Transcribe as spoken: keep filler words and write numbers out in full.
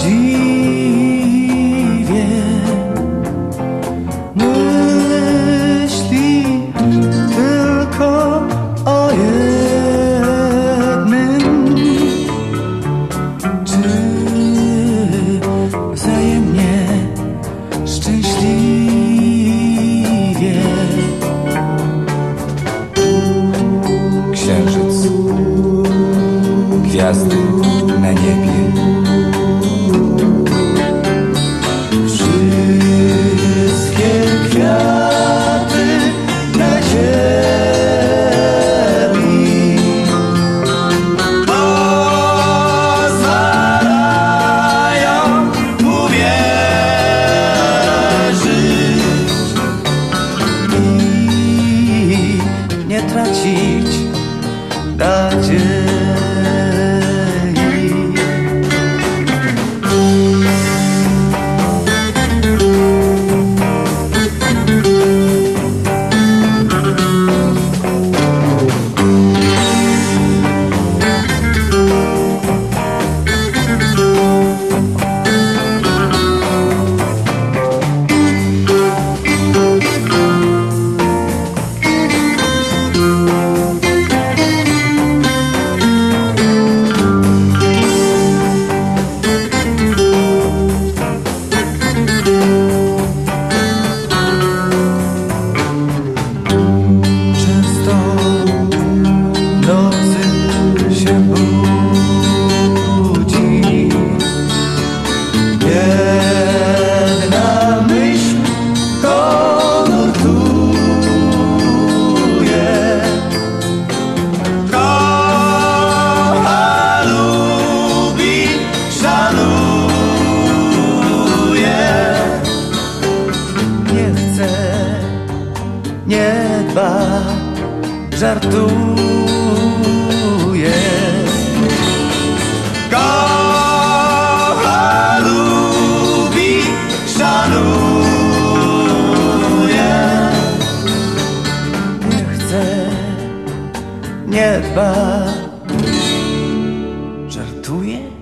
dziwię. Myśli tylko o jednym, czy wzajemnie szczęśliwie. Księżyc, gwiazdy na niebie, wszystkie kwiaty na ziemi pozwalają uwierzyć i nie tracić nadziei. Nie dba, żartuje. Kocha, lubi, szanuje. Nie chce, nie dba, żartuje.